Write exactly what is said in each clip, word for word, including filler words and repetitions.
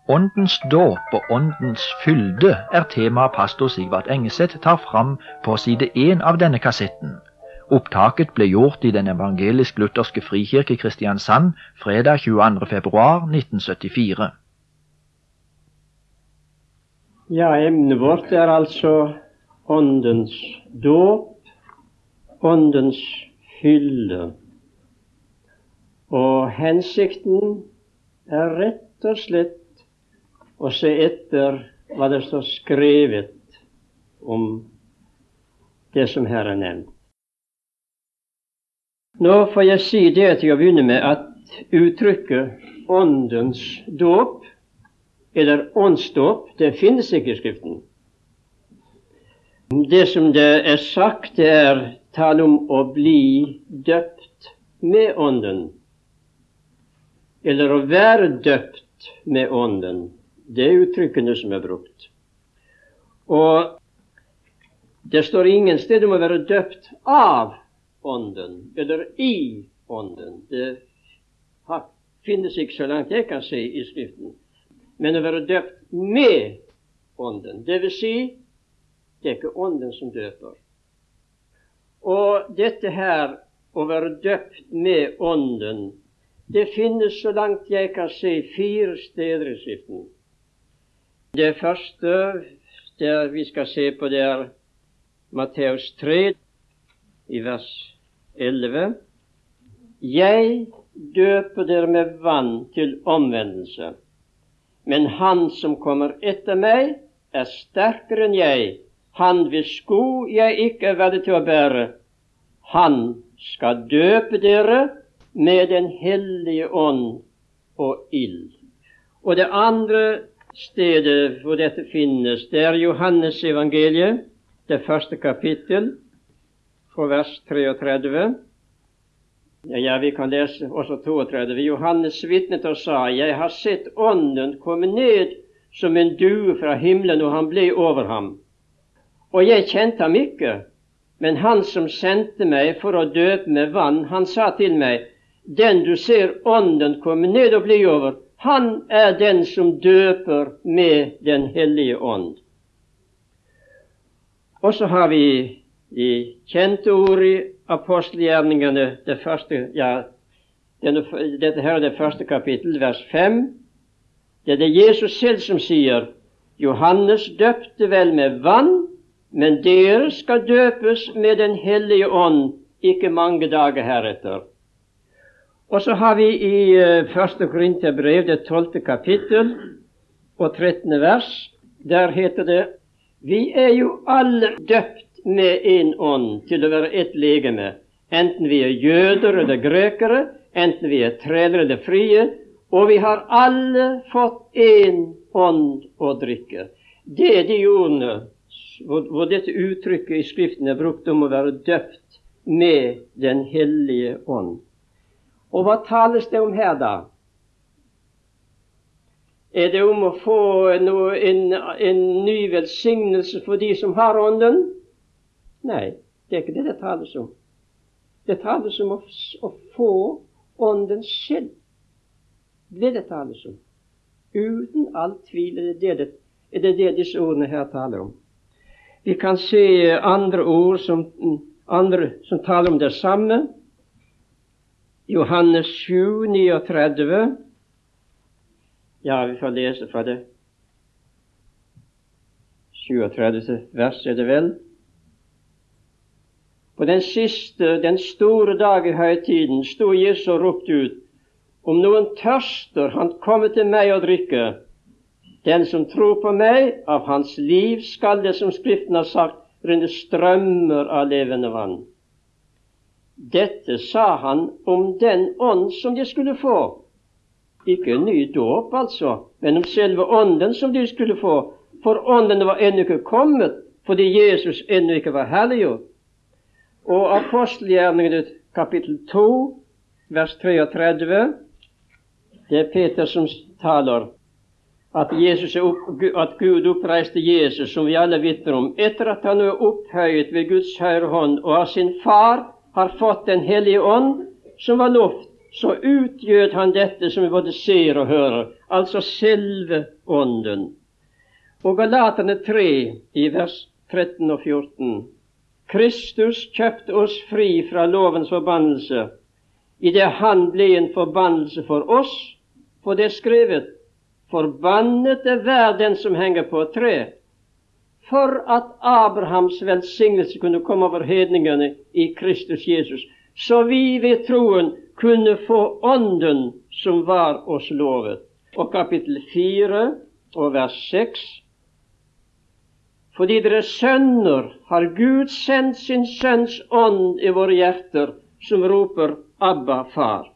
Åndens dåp og åndens fylde er temaet pastor Sigvard Engeseth tar fram på side én av denne kassetten. Opptaket ble gjort i Den evangelisk-lutherske frikirke i Kristiansand fredag tjueandre februar nitten syttifire. Ja, emnet vårt er altså åndens dåp, åndens fylde. Og hensikten er rett og slett å se etter hva det står skrevet om det som her er nevnt. Nå får jeg si det til å begynne med at uttrykket åndens dåp eller åndsdåp, det finnes ikke i Skriften. Det som det er sagt, det er tale om å bli døpt med ånden, eller å være døpt med ånden. Det er uttrykkene som er brukt. Og det står ingen sted om å være døpt av ånden, eller i ånden. Det finnes ikke så langt jeg kan se i Skriften. Men å være døpt med ånden, det vil si, det er ikke ånden som døper. Og dette her, å være døpt med ånden, det finnes så langt jeg kan se fire steder i Skriften. Det første der vi skal se på, det er Matteus tre, i vers elleve. Jeg døper dere med vann til omvendelse, men han som kommer etter meg, er sterkere enn jeg. Han hvis sko jeg ikke er verdig til å bære. Han skal døpe dere med den hellige ånd og ild. Og det andre stedet hvor dette finnes, det er Johannes evangeliet, det første kapittel, fra vers treogtredve. Ja, ja, vi kan lese også treogtredve. Johannes vitnet og sa, jeg har sett ånden komme ned som en due fra himmelen, og han ble over ham. Og jeg kjente ham ikke, men han som sendte meg for å døpe med vann, han sa til meg, den du ser ånden komme ned og bli over, han er den som døper med den hellige ånd. Og så har vi de kjente ord i apostelgjerningene, det første, ja, denne, dette her er det første kapittel, vers fem. Det er det Jesus selv som sier, Johannes døpte vel med vann, men dere skal døpes med den hellige ånd, ikke mange dager heretter. Og så har vi i uh, første Korinterbrev, det tolvte kapittel og trettende vers, der heter det, vi er jo alle døpt med en ånd til å være ett legeme, enten vi er jøder eller grekere, enten vi er treler eller frie, og vi har alle fått en ånd å drikke. Det er de ordene hvor, hvor dette uttrykket i Skriften er brukt om å være døpt med den hellige ånd. Og hva tales det om her da? Er det om å få noe, en, en ny velsignelse for de som har ånden? Nei, det er ikke det det tales om. Det tales om å, å få ånden selv. Det det tales om. Uten all tvil er det det, er det det disse ordene her taler om. Vi kan se andre ord som, andre, som taler om det samme. Johannes sju, trettini. Ja, vi får lese fra det syvogtredivte vers, er det vel. På den siste, den store dag i høytiden, stod Jesus og ropte ut, om noen tørster, han kommer til meg og drikke. Den som tror på meg, av hans liv skal det, som Skriften har sagt, renne strømmer av levende vann. Dette sa han om den ånd som de skulle få. Ikke en ny dåp, altså, men om selve ånden som de skulle få. For ånden var ennå ikke kommet, fordi Jesus ennå ikke var herliggjort. Og apostelgjerningene kapittel to, vers treogtredve, det er Peter som taler, at, Jesus er opp, at Gud oppreiste Jesus, som vi alle vitner om, etter at han er opphøyet ved Guds høyre hånd, og av sin far har fått den hellige ånd, som var lovt så utgjød han dette som vi både ser og hører, altså selve ånden. Og Galaterne tre i vers tretten og fjorten. Kristus kjøpte oss fri fra lovens forbannelse, i det han ble en forbannelse for oss, for det er skrevet, forbannet er hver den som henger på et tre, for at Abrahams velsignelse kunne komme over hedningene i Kristus Jesus, så vi ved troen kunne få ånden som var oss lovet. Og kapittel fire og vers seks. Fordi dere sønner har Gud sendt sin sønns ånd i våre hjerter, som roper Abba, far.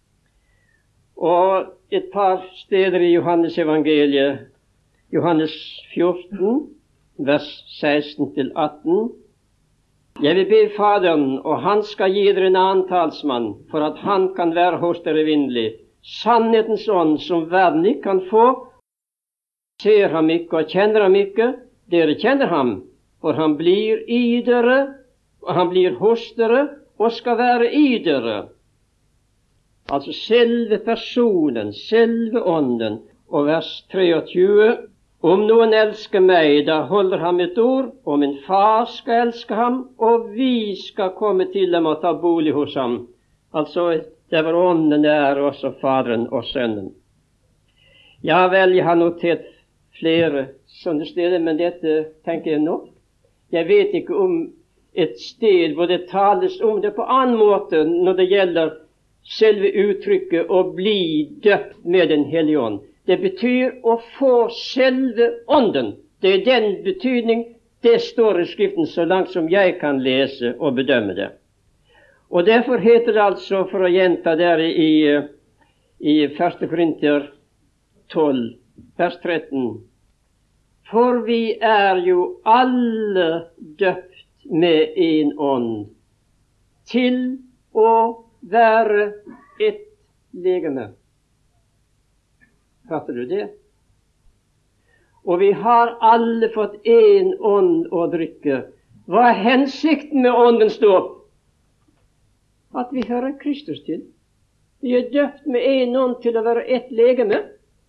Og et par steder i Johannes evangeliet, Johannes fjorten, vers seksten til atten. Jeg vil be Faderen, og han skal gi dere en annen talsmann, for at han kan være hos dere evinnelig. Sannhetens ånd, som verden ikke kan få, ser ham ikke og kjenner ham ikke. Dere kjenner ham, for han blir i dere, og han blir hos dere, og skal være i dere. Altså selve personen, selve ånden. Og vers treogtyve. Om noen elsker meg, da holder han mitt ord, og min far skal elske ham, og vi skal komme til ham og ta bolig hos ham. Altså, det var ånden der, også Faderen og Sønnen. Ja vel, jeg har notert flere sånne steder, men dette tenker jeg nok. Jeg vet ikke om et sted hvor det tales om det på annen måte når det gjelder selve uttrykket å bli døpt med Den hellige ånd. Det betyr å få selve ånden. Det er den betydning det står i Skriften, så langt som jeg kan lese og bedømme det. Og derfor heter det altså, for å gjenta der i, i første Korinter tolv, vers tretten, for vi er jo alle døpt med en ånd til å være ett legeme. Fatter du det? Og vi har alle fått en ånd å drikke. Hva er hensikten med åndens dåp? At vi hører Kristus til. Vi er døpt med en ånd til å være ett legeme.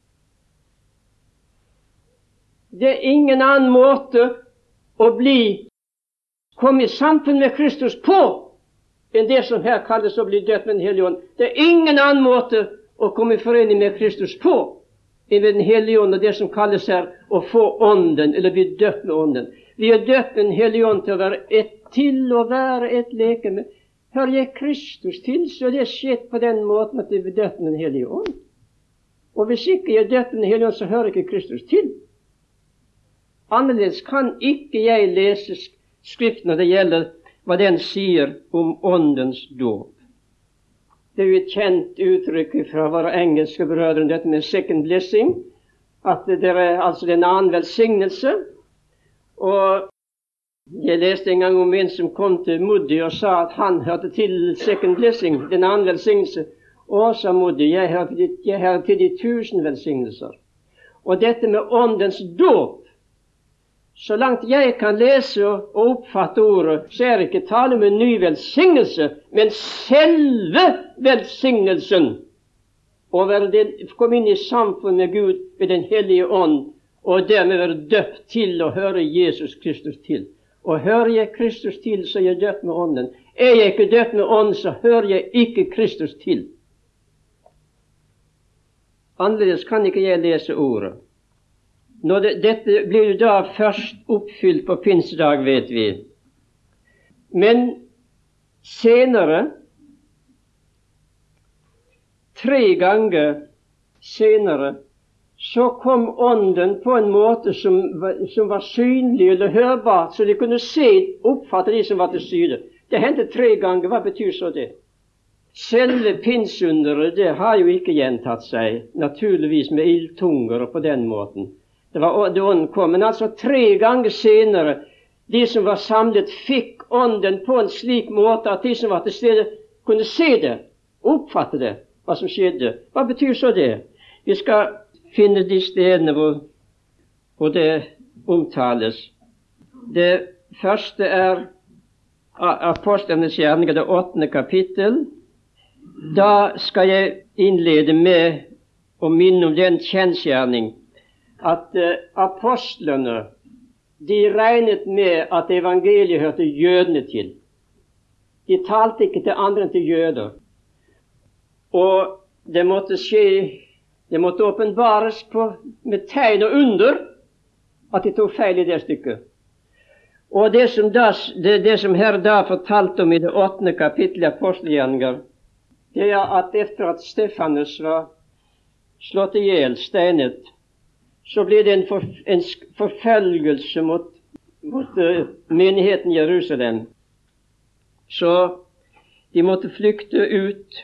Det er ingen annen måte å bli, komme i samfunn med Kristus på, enn det som her kalles å bli døpt med Den hellige ånd. Det er ingen annen måte å komme i forening med Kristus på, enn ved Den hellige ånd, og det som kalles her å få ånden, eller bli døpt med ånden. Vi er døpt med Den hellige ånd til å være ett, til å være et lekeme. Hører jeg Kristus til, så er det skjedd på den måten at det er døpt med Den hellige ånd. Og hvis ikke jeg er døpt med Den hellige ånd, så hører ikke Kristus til. Annerledes kan ikke jeg lese Skriften når det gjelder hva den sier om åndens dåp. Det er jo et kjent uttrykk fra våre engelske brødre, dette med second blessing, at det er altså en annen velsignelse. Og jeg leste en gang om en som kom til Moody og sa at han hørte til second blessing, den annen velsignelse. Og sa Moody, jeg hørte, jeg hørte til de tusen velsignelser. Og dette med åndens dåp, så langt jeg kan lese og oppfatte ordet, så er det ikke tale om en ny velsignelse, men selve velsignelsen. Å komme inn i samfunn med Gud ved Den hellige ånd, og dermed være døpt til å høre Jesus Kristus til. Og hører jeg Kristus til, så er jeg døpt med ånden. Er jeg ikke døpt med ånden, så hører jeg ikke Kristus til. Annerledes kan ikke jeg lese ordet. Når det, dette blir jo da først oppfylt på pinsedag, vet vi. Men senere, tre ganger senere, så kom ånden på en måte som var, som var synlig eller hørbar, så de kunne se, oppfatte de som var til syne. Det hendte tre ganger. Hva betyr så det? Selve pinsunderet, det har jo ikke gjentatt seg, naturligvis med ildtunger og på den måten. Det var det ånden kom. Men altså tre ganger senere, de som var samlet, fikk ånden på en slik måte at de som var til stede, kunne se det, oppfatte det, hva som skjedde. Hva betyr så det? Vi skal finne de stedene hvor, hvor det omtales. Det første er Apostlenes gjerninger, det åttende kapittel. Da skal jeg innlede med å minne om den kjensgjerning at uh, apostlene, de regnet med at evangeliet hørte jødene til. De talte ikke til andre enn til jøder. Og det måtte skje, det måtte åpenbares på, med tegn og under, at de tok feil i det stykket. Og det som, da, det, det som her da fortalte om i det åttende kapittel i apostelgjerninger, det er at etter at Stefanus var slått i hjel, steinet, så ble det en, for, en forfølgelse mot, mot uh, menigheten Jerusalem. Så de måtte flykte ut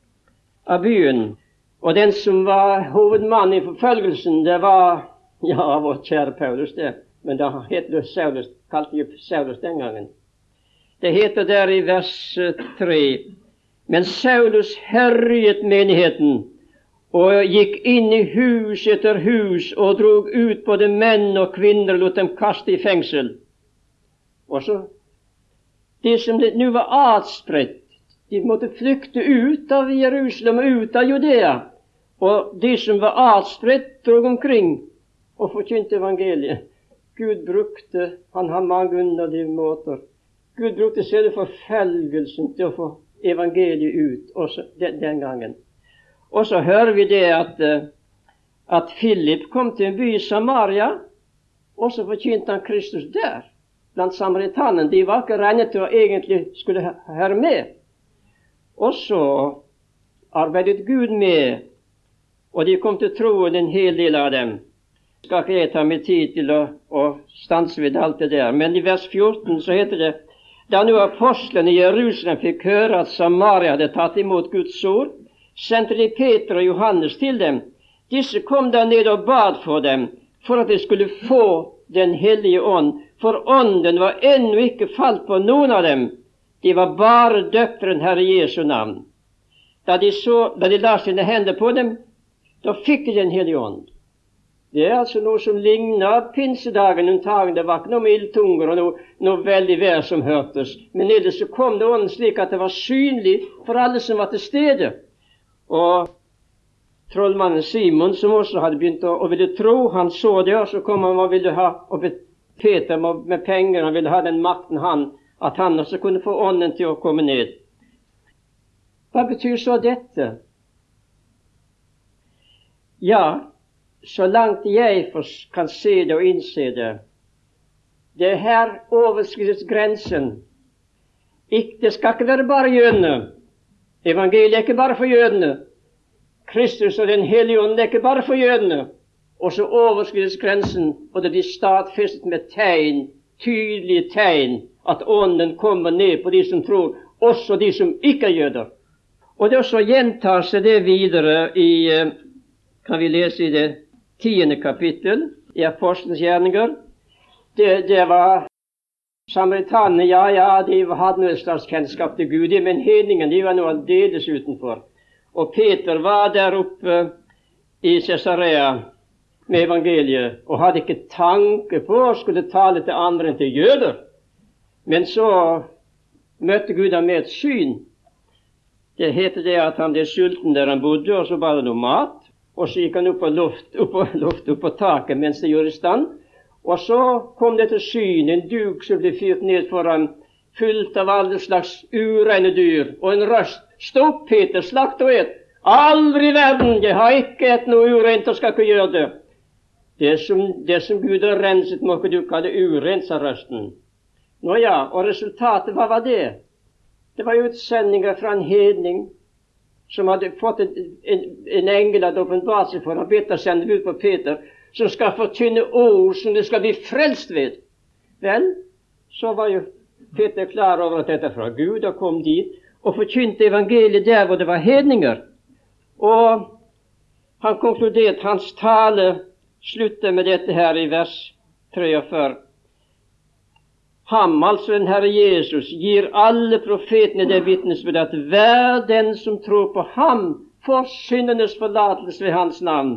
av byen. Og den som var hovedmann i forfølgelsen, det var, ja, vår kjære Paulus det, men da het det Saulus, kalte jo Saulus den gangen. Det heter der i vers tre, men Saulus herjet menigheten, og gikk inn i hus etter hus, og drog ut både menn og kvinner, og lot dem kaste i fengsel. Og så, de som nå var adspredt, de måtte flykte ut av Jerusalem og ut av Judea. Og de som var adspredt, drog omkring og forkynte evangeliet. Gud brukte, han har mange underlige måter. Gud brukte selve forfølgelsen til å få evangeliet ut, også den, den gangen. Og så hører vi det at, at Philip kom til en by i Samaria, og så forkynte han Kristus der, blant samaritanene. De var ikke regnet til å egentlig skulle høre med. Og så arbeidet Gud med, og de kom til troen, en hel del av dem. Skal ikke jeg ta meg tid til å, å stanse ved alt det der. Men i vers fjorten så heter det, da nå apostlene i Jerusalem fikk høre at Samaria hadde tatt imot Guds ord, sendte de Peter og Johannes til dem. Disse kom da ned og bad for dem, for at de skulle få den hellige ånd, for ånden var ennå ikke falt på noen av dem. De var bare døpt i den Herre Jesu navn. Da de, så, da de la sine hender på dem, da fikk de den hellige ånd. Det er altså noe som ligner pinsedagen, unntagen. Det var ikke noe med ildtunger og noe, noe veldig vær som hørtes. Men ellers så kom det ånden slik at det var synlig for alle som var til stede. Og trollmannen Simon, som også hadde begynt å, å ville tro, han så det, og så kom han og ville ha, og Peter med penger, han ville ha den makten han, at han også kunne få ånden til å komme ned. Hva betyr så dette? Ja, så langt jeg kan se det og innse det, det er her overskrides grensen. Ik, det skal ikke være bare jødene. Evangeliet er ikke bare for jødene. Kristus og den hellige ånd er ikke bare for jødene. Og så overskrides grensen, og det blir stadfestet med tegn, tydelige tegn, at ånden kommer ned på de som tror, også de som ikke er jøder. Og det også gjentar seg det videre i, kan vi lese i det tiende kapittel i Apostelens gjerninger. Det, det var samaritanene, ja, ja, de hadde noe slags kjennskap til Gud, men hedningen, de var noe aldeles utenfor. Og Peter var der oppe i Cesarea med evangeliet, og hadde ikke tanke på å skulle tale til andre enn til jøder. Men så møtte Gud ham med et syn. Det heter det at han ble sulten der han bodde, og så var det noe mat, og så gikk han opp på luft, opp på, luft, opp på taket mens det gjorde i stand. Og så kom det til syn, en duk som ble fyrt ned foran, fullt av alle slags ureine dyr, og en røst: stopp, Peter, slakt og et. Aldri i verden, jeg har ikke et noe ureint og skal ikke gjøre det. Det som, det som Gud har renset, må ikke du kalle urent, sa røsten. Nå ja, og resultatet, hva var det? Det var utsendinger fra en hedning, som hadde fått en, en, en engel hadde åpenbart seg for, og bedt å sende ut på Peter, som skal fortynne ord som det skal bli frelst ved. Vel, så var jo Peter klar over at dette fra Gud, og kom dit, og forkynte evangeliet der hvor det var hedninger. Og han konkluderte, hans tale slutter med dette her i vers treogfyrre. Ham, altså den Herre Jesus, gir alle profetene det vitnesbyrd at hver den som tror på ham, får syndenes forlatelse ved hans navn.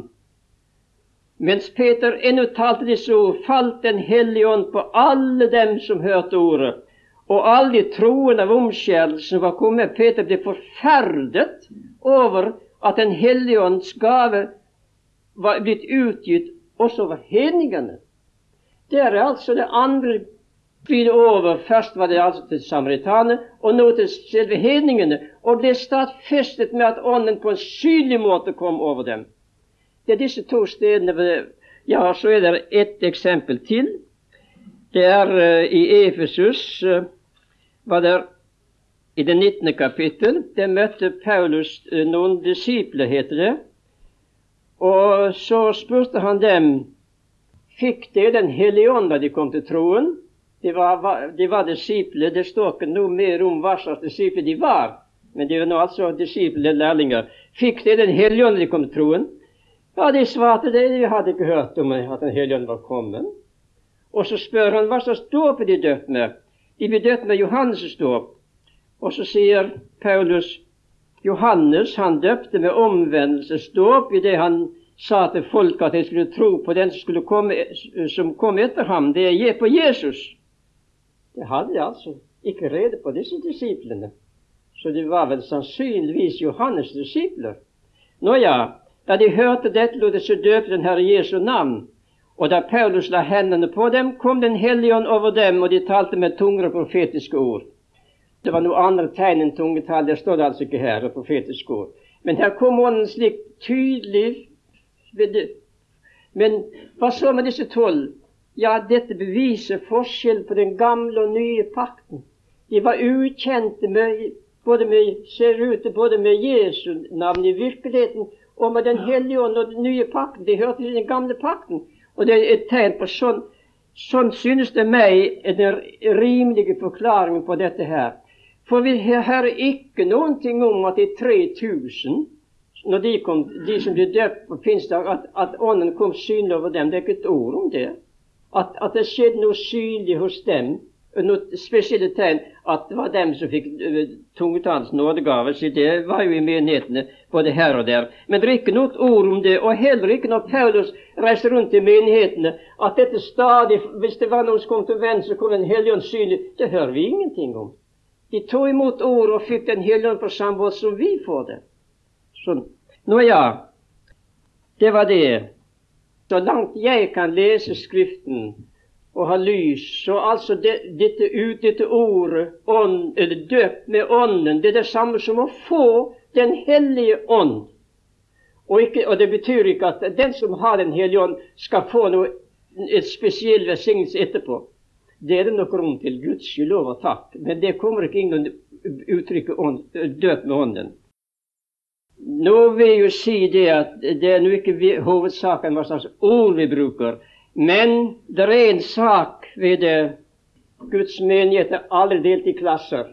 Mens Peter ennå talte disse ord, falt Den hellige ånd på alle dem som hørte ordet. og alle troende av omskjærelsen var kommet. Peter ble forferdet over at Den hellige ånds gave var blitt utgitt også over hedningene. Det er altså det andre blir over. Først var det altså til samaritane, og nå til selve hedningene, og ble stadfestet med at ånden på en synlig måte kom over dem. Det er disse to stedene. Ja, så er det ett eksempel til. Det er uh, i Efesus, uh, var det i det nittende kapittel. Der møtte Paulus uh, noen disipler, heter det. Og så spurte han dem, fikk de Den hellige ånd da de kom til troen? De var, de var disipler. Det står ikke noe mer om hva slags disipler de var, men de var nå altså disipler, lærlinger. Fikk de Den hellige ånd da de kom til troen? Ja, de svarte det. De hadde ikke hørt om at Den hellige ånd var kommet. Og så spør han, hva slags dåp er de døpt med? De ble døpt med Johannes' dåp. Og så sier Paulus, Johannes, han døpte med omvendelsesdåp i det han sa til folk at de skulle tro på den som, skulle komme, som kom etter ham. Det er på Jesus. Det hadde de altså ikke rede på, disse disiplene. Så det var vel sannsynligvis Johannes' disipler. Nå ja, da de hørte dette, lot de seg døpe den Herre Jesu navn. Og da Paulus la hendene på dem, kom Den hellige ånd over dem, og de talte med tunger og profetiske ord. Det var noe andre tegn enn tungetall, det står det altså ikke her, og profetiske ord. Men her kom ånden slik tydelig. Men hva så med disse tolv? Ja, dette beviser forskjell på den gamle og nye pakten. De var ukjente med, både med, ser ut både med Jesu navn i virkeligheten, og med Den hellige ånd og den nye pakten. De hørte til den gamle pakten. Og det er et tegn på sånn, sånn synes det meg er den rimelige forklaringen på dette her. For vi hører ikke noen ting om at de tre tusen, når de kom, de som ble døpt på pinsedag, at, at ånden kom synlig over dem. Det er ikke et ord om det. At, at det skjedde noe synlig hos dem, noe spesielle tegn, at det var dem som fikk uh, tungetallens nådegave. Så det var jo i menighetene både her og der. Men det er ikke noe ord om det, og heller ikke når Paulus reiser rundt i menighetene, at dette stadig, hvis det var noen som kom til venn, så kom Den hellige ånd synlig. Det hører vi ingenting om. De tog imot ord og fikk Den hellige ånd på samme måte som vi får det. Sånn. Nå ja, det var det. Så langt jeg kan lese Skriften og ha lys, så altså det, dette ut, dette ordet, ånd, eller døpt med ånden, det er det samme som å få Den hellige ånd. Og, ikke, og det betyr ikke at den som har Den hellige ånd, skal få noe, et spesiell velsignelse etterpå. Det er det nok rom til, Guds skyld lov og takk. Men det kommer ikke inn å uttrykke ånd, døpt med ånden. Nå vil jeg jo si det at det er nå ikke hovedsaken hva slags ord vi bruker, men det er en sak ved det. Guds menighet er alle delt i klasser.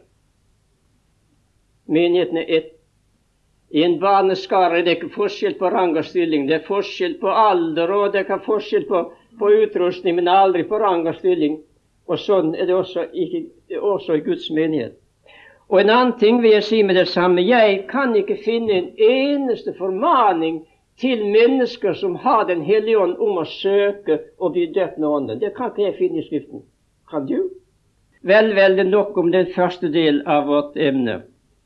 Menigheten er ett. I en barneskare er det ikke forskjell på rang og stilling. Det er forskjell på alder, og det er forskjell på, på utrustning, men aldri på rang og stilling. Og sånn er det også, ikke, også i Guds menighet. Og en annen ting vil jeg si med det samme. Jeg kan ikke finne en eneste formaning til mennesker som har Den hellige ånd om å søke og bli døpt med ånden. Det kan ikke jeg finne i Skriften. Kan du? Vel, vel, det er nok om den første del av vårt emne.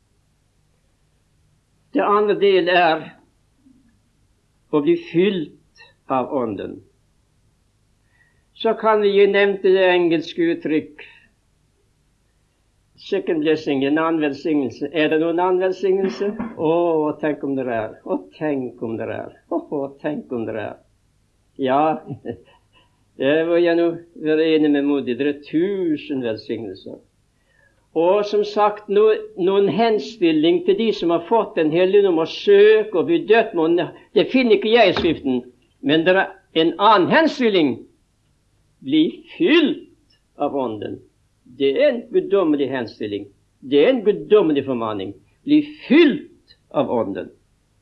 Det andre del er å bli fylt av ånden. Så kan vi gi nevnte det engelske uttrykk second blessing, en annen velsignelse. Er det noen annen velsignelse? Å, tenk om det er. Å, tenk om det er. Å, tenk om det er. Ja, det vil jeg nå være enig med Modi. Det er tusen velsignelser. Og som sagt, no, noen henstilling til de som har fått Den hellige ånd om å søke og bli døpt med ånden, det finner ikke jeg i Skriften. Men det er en annen henstilling. Bli fylt av ånden. Det er en guddommelig henstilling. Det er en guddommelig formaning. Bli fylt av ånden.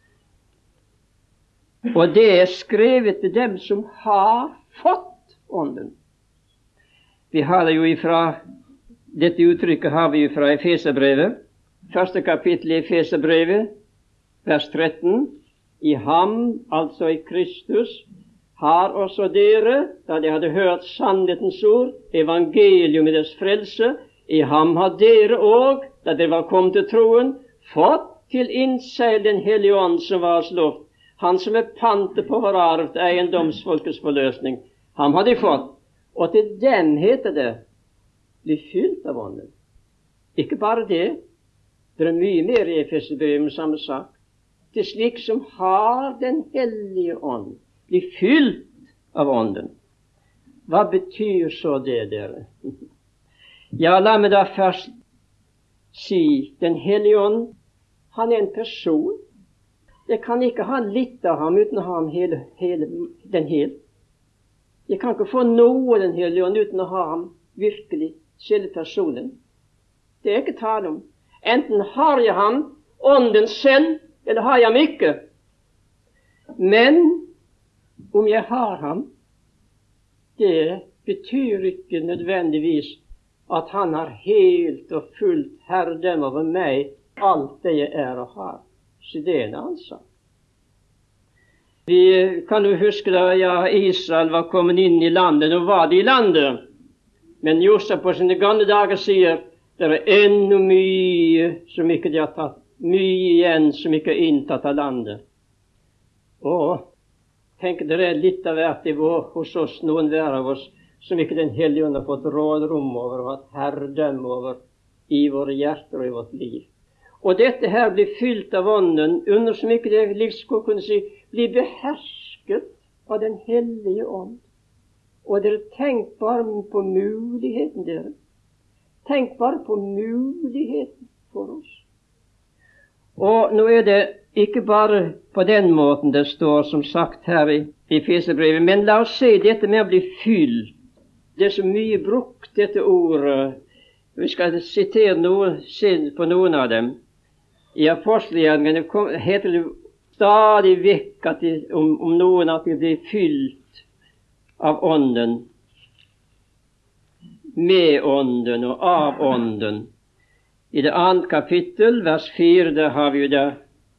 Og det er skrevet til dem som har fått ånden. Vi har det jo ifra, dette uttrykket har vi jo fra Efeserbrevet. Første kapittel i Efeserbrevet, vers tretten. I ham, altså i Kristus, har også dere, da de hadde hørt sannhetens ord, evangelium i deres frelse, I ham har dere òg, da dere var kommet til troen, fått til innseil den hellige ånd som var oss lovt. Han som er pantet på vår arv til eiendomsfolkets forløsning. Ham har de fått. Og til dem heter det, bli fylt av ånden. Ikke bare det. Det er mye mer i Efeserbrevet med samme sak. Det er slik som har den hellige ånd. Bli fylt av ånden. Hva betyr så det, dere? Ja, la meg da først si, den hellige ånd, han er en person. Jeg kan ikke ha litt av ham uten å ha ham hele, hele, den helt. Jeg kan ikke få noe av den hellige ånd uten å ha ham virkelig, selve personen. Det er ikke tale om. Enten har jeg ham, ånden selv, eller har jeg ham ikke. Men om jeg har ham, det betyr ikke nødvendigvis at han har helt og fullt herredømme over meg, alt det jeg er og har. Så det er en annen sak. Vi kan jo huske da ja, Israel var kommet inn i landet. Nå var de i landet. Men Josef på sine gamle dager sier det er enda mye som ikke de har tatt. Mye igjen som ikke er inntatt av landet. Og tenk, det er litt av hvert i vår, hos oss, noen hver av oss, som ikke den hellige ånd har fått rådrom over og hatt herredømme over i våre hjerter og i vårt liv. Og dette her blir fylt av ånden, under som ikke det liksom kunne si, blir behersket av den hellige ånd. Og dere tenk bare på muligheten, dere. Tenk bare på muligheten for oss. Og nå er det ikke bare på den måten det står, som sagt her i Efeserbrevet, men la oss se dette med å bli fylt. Det er så mye brukt, dette ordet. Vi skal sitere noe, se på noen av dem. I apostelgjerningene heter det stadig vekk at de, om, om noen at de blir fylt av ånden, med ånden og av ånden. I det andre kapittel, vers fire, der har vi jo det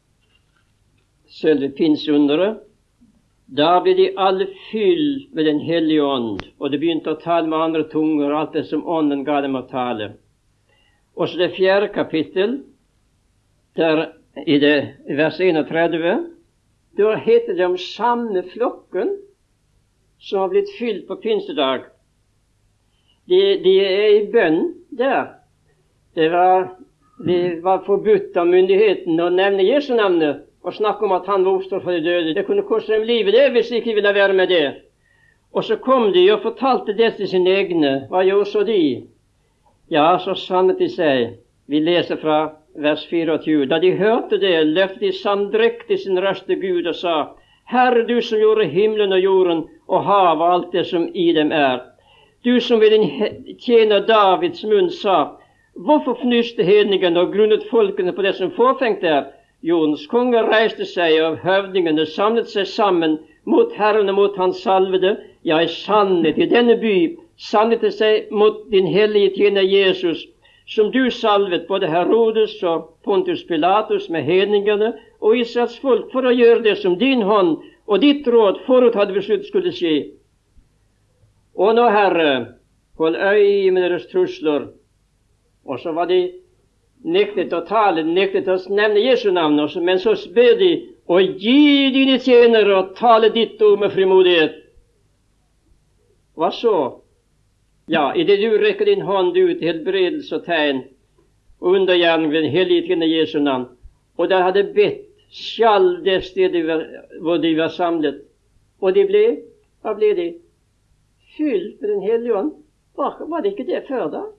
selve pinseunderet. Da blir de alle fylt med den hellige ånd, og de begynte å tale med andre tunger, alt det som ånden ga dem å tale. Og så det fjerde kapittel, der i det i vers trettien, da heter det om samme flokken som har blitt fylt på pinsedag. De, de er i bønn der. Det var, det var forbudt av myndigheten å nevne Jesu navnet og snakke om at han var oppstått fra de døde. Det kunne koste dem livet, det, hvis de ikke ville være med det. Og så kom de og fortalte det til sine egne. Hva gjorde så de? Ja, så samlet de seg. Vi leser fra vers tjuefire. Da de hørte det, løftet de samdrektig sin røst til Gud og sa, Herre, du som gjorde himmelen og jorden og havet og alt det som i dem er. Du som ved din tjener Davids munn sa, hvorfor fnyste hedningene og grunnet folkene på det som fåfengt er? Jordens konger reiste seg, og høvdingene samlet seg sammen mot Herren og mot hans salvede. Ja, i sannhet, i denne by samlet det seg mot din hellige tjener Jesus, som du salvet både Herodes og Pontius Pilatus med hedningene og Israels folk for å gjøre det som din hånd og ditt råd forut hadde besluttet skulle skje. Og nå, Herre, hold øye med deres trusler. Og så var de nektet å tale, nektet å nevne Jesu navn også, men så ber de å gi dine tjenere og tale ditt ord med frimodighet. Hva så? Ja, i det du rekker din hånd ut, helbredelse og tegn, og undergjerning ved den hellige tjener Jesu navn, og de hadde bedt, skjall det stedet hvor de var samlet, og de ble, hva ble de? Fylt med den hellige ånd. Var, var det ikke det før da?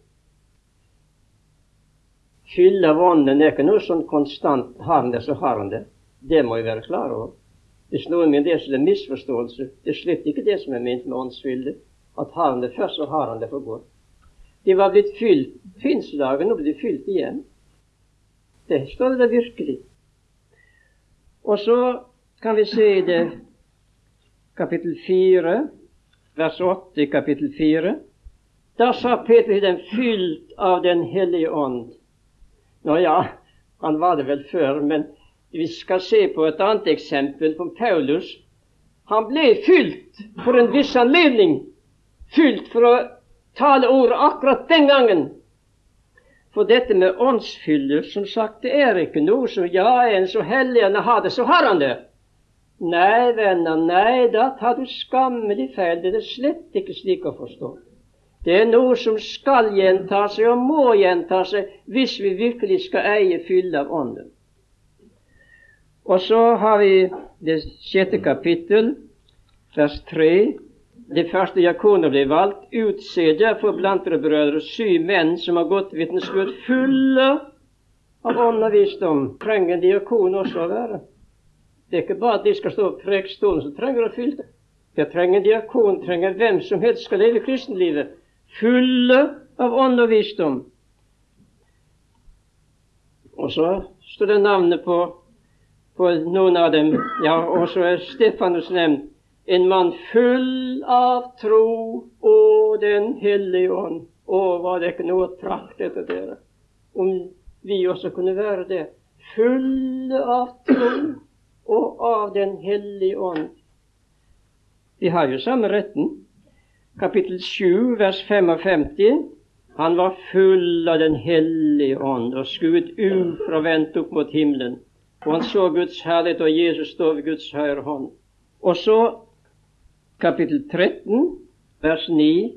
Fyll av ånden er ikke noe sånn konstant, har han det, så har han det. Det må vi være klar over. Hvis noen mener det, så er det misforståelse. Det er slett ikke det som er ment med åndsfylde. At har han det først, så har han det for godt. De var blitt fylt pinsedagen, nå ble de fylt igjen. Det står det da virkelig. Og så kan vi se i det kapittel fire, vers åtte i kapittel fire. Da sa Peter til dem, fylt av den hellige ånd. Nå ja, han var det vel før, men vi skal se på et annet eksempel på Paulus. Han ble fylt for en viss anledning, fylt for å tale ordet akkurat den gangen. For dette med åndsfylde, som sagt, det er ikke noe som ja, en så hellig han har det, så har han det. Nei, venner, nei, da tar du skammelig feil. Det er slett ikke slik å forstå. Det er noe som skal gjenta seg og må gjenta seg hvis vi virkelig skal eie fylde av ånden. Og så har vi det sjette kapittel, vers tre. Det første diakoner ble valgt. Utse derfor blant dere brødre syv menn som har gått vitnesbyrd fulle av ånd og visdom. Trenger en diakon også å være. Det er ikke bare at de skal stå på prekestolen som trenger å fylle det. Jeg trenger en diakon, trenger hvem som helst skal leve kristenlivet. Fulle av ånd og visdom. Og så står det navnet på, på noen av dem. Ja, og så er Stefanus nevnt. En mann full av tro og den hellige ånd. Å, var det ikke noe å trakte etter dere? Om vi også kunne være det. Fulle av tro og av den hellige ånd. Vi har jo samme retten. Kapittel sju, vers femtifem. Han var full av den hellige ånd og skuet ufravendt opp mot himmelen. Og han så Guds herlighet og Jesus stå ved Guds høyre hånd. Og så kapittel tretten, vers ni.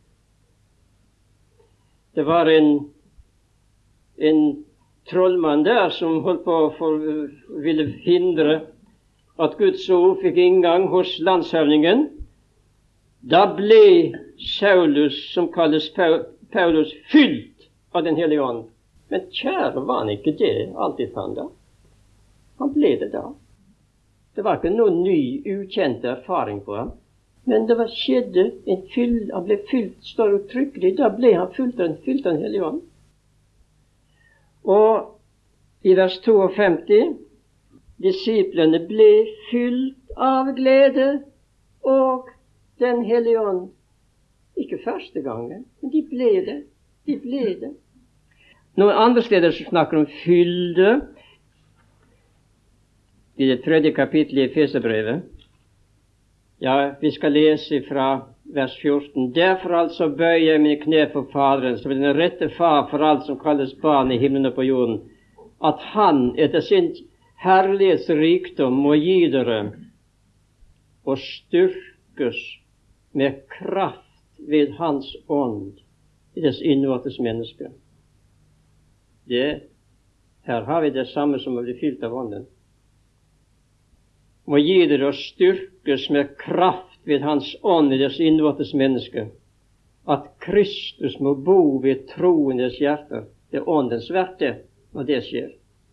Det var en, en trollmann der som holdt på for ville hindre at Guds ord fikk inngang hos landshøvningen. Da ble Saulus, som kalles Paulus, fylt av den hellige ånd. Men kjære, var han ikke det alltid han da? Han ble det da. Det var ikke noen ny, ukjent erfaring på ham. Men det var skjedde en fyll, han ble fylt, står uttrykkelig, da ble han fylt av den hellige ånd. Og i vers femtito, disiplene ble fylt av glede og den hellige ånd. Ikke første gangen, men de ble det. De ble det. Noen andre steder som snakker om fylde, i det tredje kapittelet i Efeserbrevet. Ja, vi skal lese fra vers fjorten. Derfor altså bøyer jeg mine kne for Faderen, som er den rette far for alt som kalles barn i himmelen og på jorden, at han etter sin herlighetsrikdom må gi dere og styrkes med kraft ved hans ånd i dets innvortes menneske. Det, her har vi det samme som å bli fylt av ånden. Må gi dere og styrkes med kraft ved hans ånd i deres innvortes menneske, at Kristus må bo ved troen i deres hjerter. Det er åndens verk, det, når det skjer.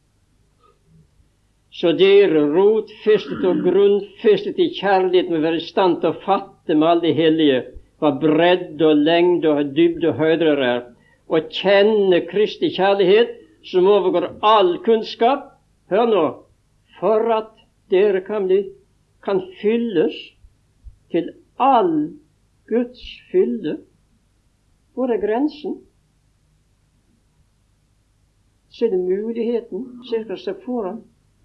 Så dere rotfestet og grunnfestet i kjærlighet må være i stand til å fatte med alle de hellige hva bredde og lengde og dybde og høyder er, og kjenne Kristi kjærlighet som overgår all kunnskap. Hør nå, for at dere kan, bli, kan fylles til all Guds fylde. Hvor er grensen? Så er det muligheten, cirka seg foran.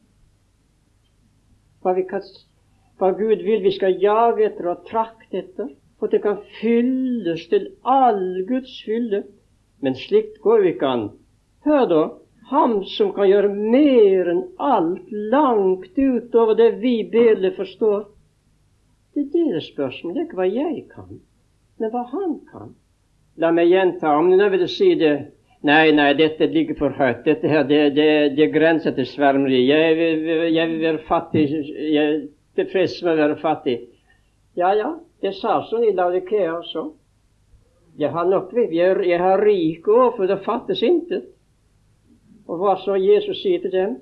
Hva, vi kan, hva Gud vil vi skal jage etter og trakte etter, for det kan fylles til all Guds fylde. Men slikt går vi ikke an. Hør da, ham som kan gjøre mer enn alt, langt utover det vi bedre forstår. Det er deres spørsmål, det er ikke hva jeg kan, men hva han kan. La meg gjenta, om du nå vil si det, nei, nei, dette ligger for høyt, dette her, det, det, det grenser til svermeri, jeg vil, jeg vil være fattig, jeg er tilfreds med å være fattig. Ja, ja, det sa sånn i Laodikea også. Jeg har nok, jeg, jeg har rik år, for det fattes intet. Og hva så Jesus sier til dem?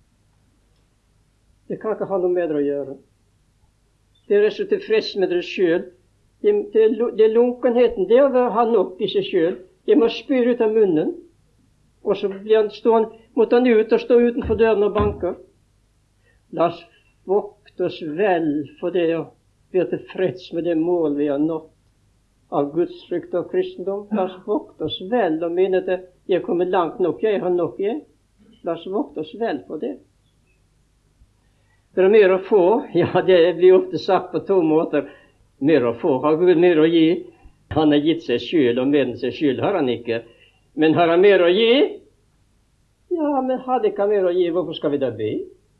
Det kan ikke ha noe med dere å gjøre. Dere er så tilfreds med dere selv. Det, det, det er lunkenheten, det å ha nok i seg selv. Det må spyre ut av munnen. Og så blir han stående, måtte han ut og stå utenfor døren og banke. La oss vokte oss vel for det å være tilfreds med det mål vi har nådd av Guds frykt og kristendom. La oss vokte oss vel og minne at jeg er kommet langt nok, jeg har nok, jeg. La oss vokte oss vel for det. Det er mer å få, ja, det blir ofte sagt på to måter. Mer å få, har Gud mer å gi? Han har gitt seg selv, og med seg selv har han ikke. Men har han mer å gi? Ja, men hadde ikke han mer å gi, hvorfor skal vi da be?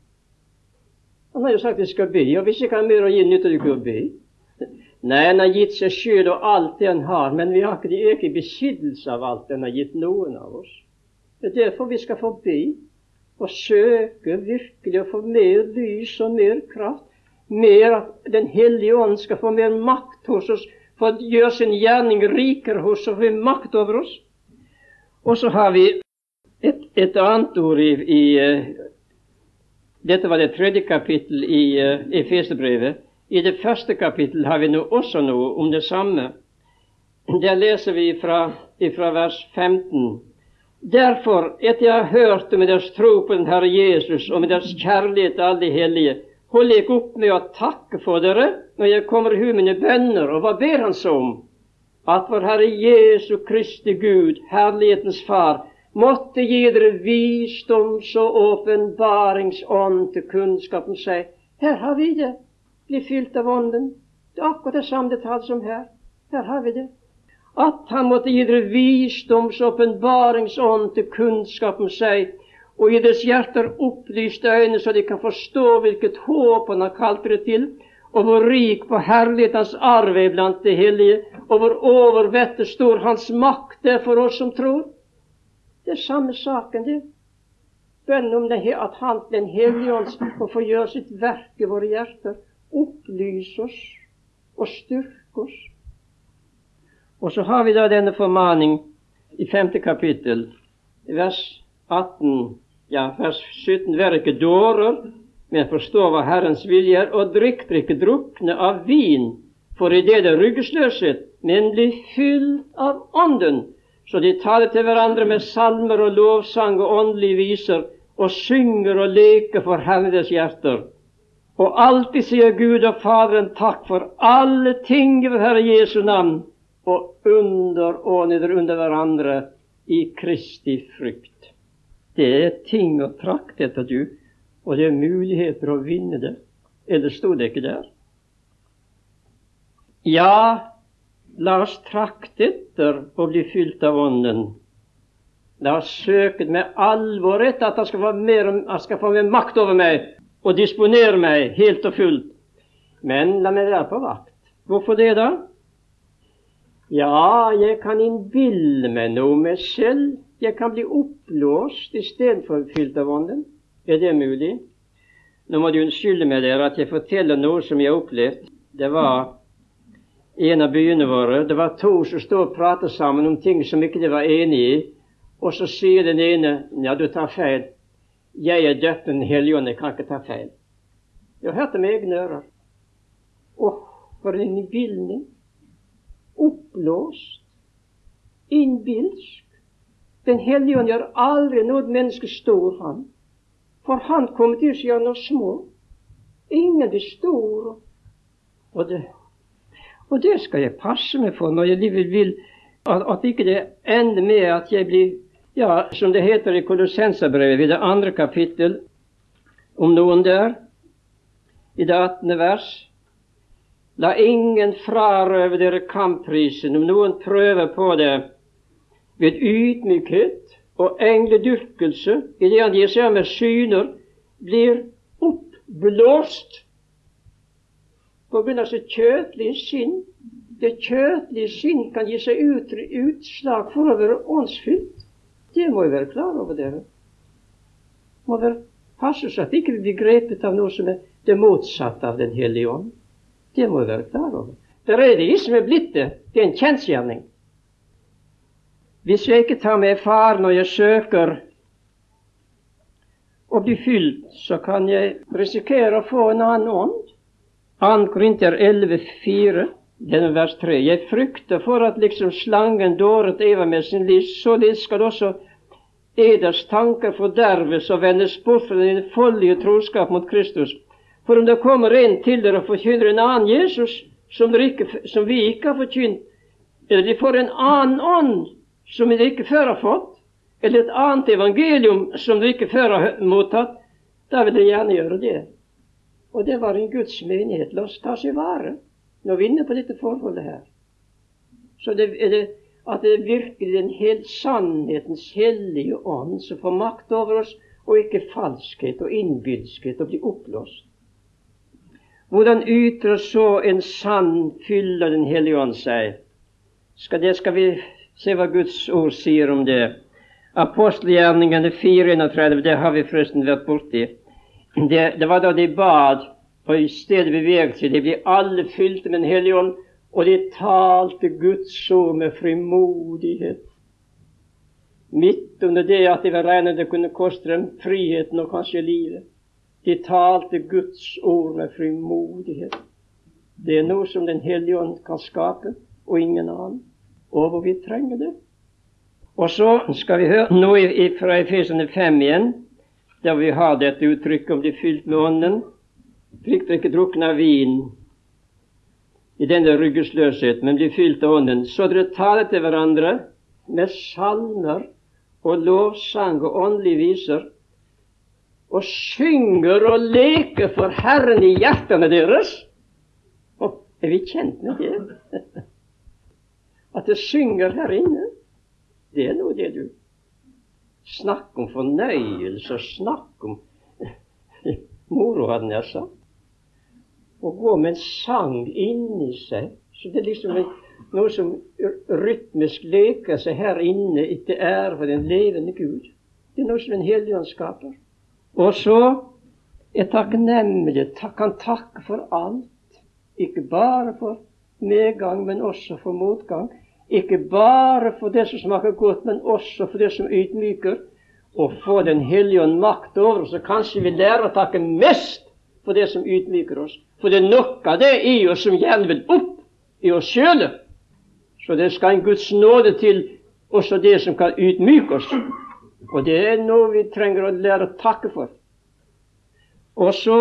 Han har jo sagt at vi skal be, og hvis ikke han har mer å gi, nytter det ikke å be. Nei, han har gitt seg selv og alt det han har, men vi har ikke de øke i besittelse av alt han har gitt noen av oss. Det er derfor vi skal få be, og søke virkelig å få mer lys og mer kraft, mer at Den hellige ånd skal få mer makt hos oss, for å gjøre sin gjerning rikere hos oss, og få makt over oss. Og så har vi et, et annet ord i, i uh, dette var det tredje kapittel i uh, Efeserbrevet. I det første kapittel har vi nå også noe om det samme. Der leser vi fra, fra vers femten. Derfor, etter jeg har hørt om deres tro på den Herre Jesus og med deres kjærlighet til alle de hellige, holder jeg opp med å takke for dere når jeg kommer i hu mine bønner. Og hva ber han så om? At vår Herre Jesu Kristi Gud, herlighetens Far, måtte gi dere visdoms- og åpenbaringsånd til kunnskapen seg. Her har vi det. Bli fylt av ånden. Det er akkurat det samme det talt som her. Her har vi det. At han måtte gi dere visdoms- og åpenbaringsånd til kunnskapen seg, og i deres hjerter opplyste øyne, så de kan forstå hvilket håp han har kalt dere til, og hvor rik på herlighetens arv er blant de hellige, og hvor overvettet stor hans makt er for oss som tror. Det er samme saken, det. Bønn om det, at han, Den hellige ånd, må få gjøre sitt verk i våre hjerter, opplyse oss og styrke oss. Og så har vi da denne formaning i femte kapittel, vers atten, ja, vers sytten. Vær ikke dårer, men forstå hva Herrens vilje er, og drikk dere ikke drukne av vin, for i det det er ryggesløshet, men bli fylt av ånden, så de taler til hverandre med salmer og lovsang og åndelige viser, og synger og leker for Herren deres hjerter. Og alltid sier Gud og Faderen takk for alle ting i vår Herre Jesu navn, og underordne dere under hverandre i Kristi frykt. Det er ting å trakte etter, du, og det er muligheter å vinne det. Ellers stod det ikke der. Ja, la oss trakte etter å bli fylt av ånden. La oss søke med alvor etter at han skal få mer, han skal få mer makt over meg og disponere meg helt og fullt. Men la meg være på vakt. Hvorfor det da? Ja, jeg kan innbille meg noe med selv. Jeg kan bli oppblåst i stedet for fylt av ånden. Er det mulig? Nå må du unnskylde meg dere at jeg forteller noe som jeg har opplevd. Det var en av byene våre. Det var to som stod og pratet sammen om ting som ikke de var enige i. Og så sier den ene, ja, du tar feil. Jeg er døpt med Den hellige ånd, jeg kan ikke ta feil. Jeg har hørt det med egne ører. Åh, for en innbildning. Oppblåst, innbilsk. Den hellige ånd gjør aldri noe menneske stor, han. For han kommer til å gjøre noe små. Ingen blir stor. Og det, og det skal jeg passe meg for når jeg vil at, at ikke det ender med at jeg blir, ja, som det heter i Kolossenserbrevet, i det andre kapittel, om noen der, i det attende vers. La ingen frarøve dere kampprisen om noen prøver på det ved ydmykhet og engledyrkelse, i det han gir seg med syner, blir oppblåst på grunn av sitt kjøtlige sinn. Det kjøtlige sinn kan gi seg ut, utslag for å være åndsfylt. Det må vi være klar over, dere. Må være passe så at ikke vi blir grepet av noe som er det motsatte av Den hellige ånd. Det må vi være klar over. Det er det som er blitt det. Det er en kjensgjerning. Hvis jeg ikke tar meg far når jeg søker å bli fylt, så kan jeg risikere å få en annen ånd. Andre Korinter elleve fire, denne vers tre. Jeg frykter for at liksom slangen dåret Eva med sin list, således skal også eders tanker forderves og vendes bort fra den enfoldige troskap mot Kristus. For om det kommer en til dere og forkynner en annen Jesus, som, ikke, som vi ikke har forkynt, eller de får en annen ånd som de ikke før har fått, eller et annet evangelium som de ikke før har mottatt, da vil de gjerne gjøre det. Og det var en Guds menighet. La oss ta seg vare når vi er inne på dette forholdet her. Så det er det at det er virkelig den helt sannhetens hellige ånd som får makt over oss, og ikke falskhet og innbilskhet og bli oppblåst. Hvordan ytrer så en sann fylle av den hellige ånd seg? Skal, det, skal vi se hva Guds ord sier om det. Apostelgjerningene fire trettien, det har vi forresten vært borti. Det, det var da de bad, og i stedet beveget seg. De ble alle fylte med den hellige ånd, og de talte Guds ord med frimodighet. Midt under det at de var regnet det kunne koste dem friheten og kanskje livet. De talte Guds ord med frimodighet. Det er noe som den hellige ånd kan skape, og ingen annen. Og hvor vi trenger det. Og så skal vi høre nå fra Efeserne fem igjen, der vi har dette uttrykket om de er fylt med ånden. Drikk dere ikke drukken av vin i denne ryggesløshet, men bli fylt av ånden. Så dere taler til hverandre med salmer og lovsang og åndelige viser, og synger og leker for Herren i hjertene deres. Og er vi kjent med det? At det synger her inne, det er noe det du. Snakk om fornøyelse, og snakk om moro, hadde jeg sagt. Å gå med en sang inni seg, så det er liksom en, noe som rytmisk leker seg her inne til ære for den levende Gud. Det er noe som en hellige ånd skaper. Og så er takknemlig, kan takke for alt, ikke bare for medgang, men også for motgang. Ikke bare for det som smaker godt, men også for det som ydmyker. Og få den hellige ånd makt over oss, så kanskje vi lærer å takke mest for det som ydmyker oss. For det er nok av det i oss som gjerne vil opp i oss sjøle. Så det skal en Guds nåde til også det som kan ydmyke oss. Og det er noe vi trenger å lære å takke for. Og så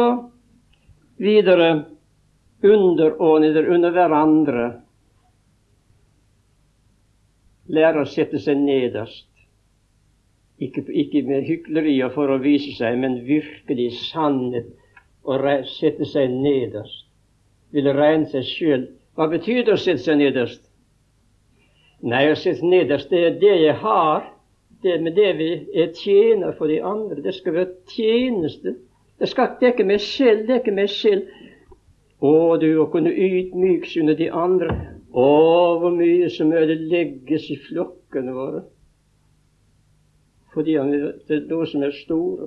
videre underordne dere under hverandre. Lære å sette seg nederst. Ikke, ikke med hyklerier for å vise seg, men virkelig sannhet og sette seg nederst. Ville regne seg selv. Hva betyr det å sette seg nederst? Nei, å sette nederst, det er det jeg har. Det er med det vi er tjener for de andre. Det skal være tjeneste. Det skal det er ikke meg selv, det er ikke meg selv. Å, du, å kunne ydmykes under de andre. Å, hvor mye som ødelegges i flokkene våre. Fordi det er noe som er store.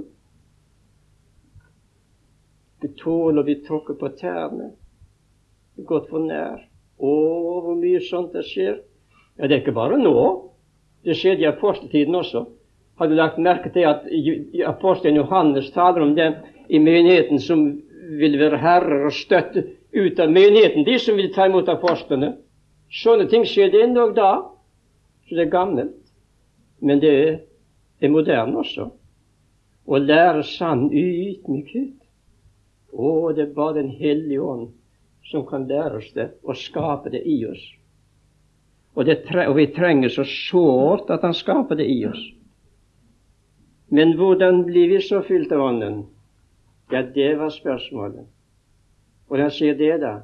Det tåler å bli tråkket på tærne. Gått for nær. Å, hvor mye sånt det skjer. Ja, det er ikke bare nå. Det skjedde i aposteltiden også. Har du lagt merke til at apostelen Johannes taler om det i menigheten som vil være herrer og støtte ut av menigheten, de som vil ta imot apostlene. Sånne ting skjedde ennå da. Så det er gammelt. Men det er er moderne også. Å lære sann ydmykhet. Å, det er bare den hellige ånd som kan lære oss det, og skape det i oss. Og, det, og vi trenger så sårt at han skaper det i oss. Men hvordan blir vi så fylt av ånden? Ja, det var spørsmålet. Hvordan skjer det da?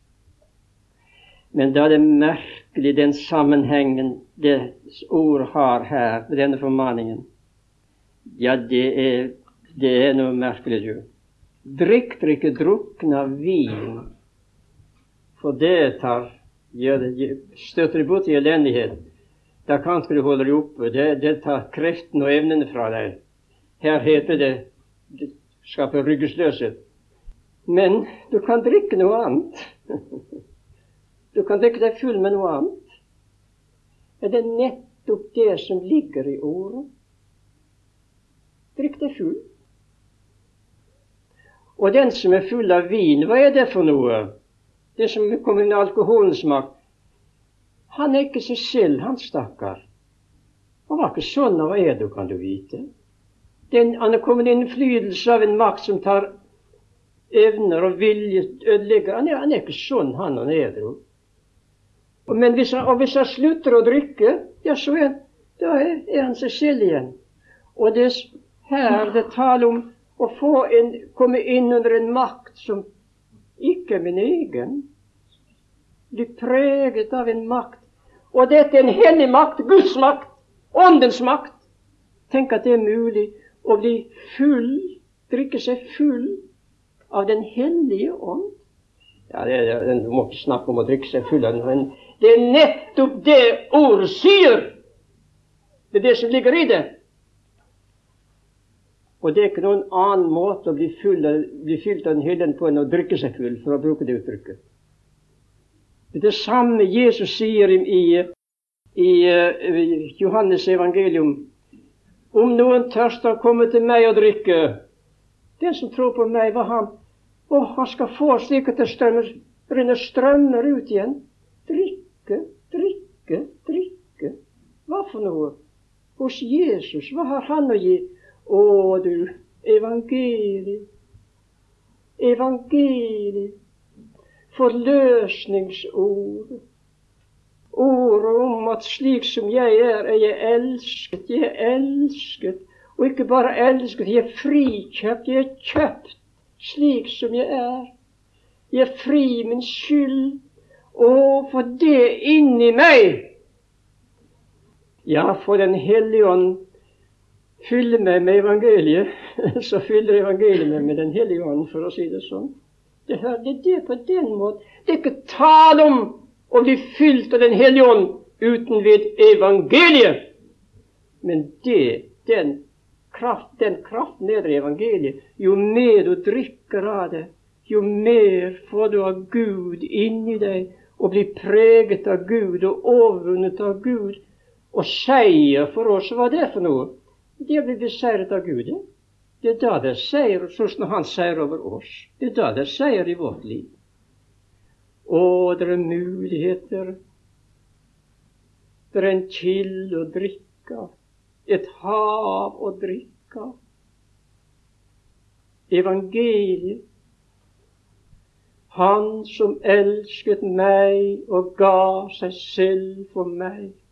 Men da er det merkelig den sammenhengen det ord har her, med denne formaningen. Ja, det er, det er noe merkelig, du. Drikk dere ikke drukken av vin, for det tar, gjør det, støter bort i elendighet. Da kan ikke du holde deg oppe. Det, det tar kreften og evnene fra deg. Her heter det, det skaper ryggesløshet. Men du kan drikke noe annet. Du kan drikke deg full med noe annet. Er det nettopp det som ligger i ordet? Drikk deg full. Og den som er full av vin, hva er det for noe? Det som kommer inn i alkoholens makt. Han er ikke seg selv, han stakkar. Han var ikke sånn av edo, kan du vite. Den, han er kommet inn i innflytelse av en makt som tar evner og vilje, ødelegger. Han er, han er ikke sånn, han og edro. Men hvis han, og hvis han slutter å drikke, ja, så er, da er, er han seg selv igjen. Og det er her det taler om å få en, komme inn under en makt som ikke er min egen. Bli preget av en makt. Og dette er en hellig makt, Guds makt, åndens makt. Tenk at det er mulig å bli full, drikke seg full av den hellige ånd. Ja, det er, Du må ikke snakke om å drikke seg full av den, men det er nettopp det ordet sier. Det er det som ligger i det. Og det er ikke noen annen måte å bli, full av, bli fylt av den hellige på enn å drikke seg full, for å bruke det uttrykket. Det er det samme Jesus sier i, i, i Johannes evangelium. Om noen tørster, komme til meg og drikke. Den som tror på meg, hva han, og han skal få slik at det strømmer, renner strømmer ut igjen. Drikke, drikke, drikke. Hva for noe? Hos Jesus, hva har han å gi? Å, du, evangeliet, evangeliet, forløsningsord, ordet om at slik som jeg er, er jeg elsket, jeg er elsket, og ikke bare elsket, jeg er frikjøpt, jeg er kjøpt, slik som jeg er. Jeg er fri min skyld, og for det inni meg. Ja, for den hellige ånd fyller meg med evangeliet, så fyller evangeliet meg med den hellige ånd, for å si det sånn. Det er det på den måten. Det er ikke tale om å bli fylt av den hellige ånd uten ved evangeliet. Men det, den kraft, den kraften er det evangeliet. Jo mer du drikker av det, jo mer får du av Gud inni deg, og blir preget av Gud og overvunnet av Gud. Og seier for oss, hva er det for noe? Det blir beseiret av Gud. Ja? Det er da det er seier, sånn som han seier over oss. Det er da det er seier i vårt liv. Og det er muligheter. Det er en kilde å drikke av. Et hav å drikke av. Evangeliet. Han som elsket meg og ga seg selv for meg.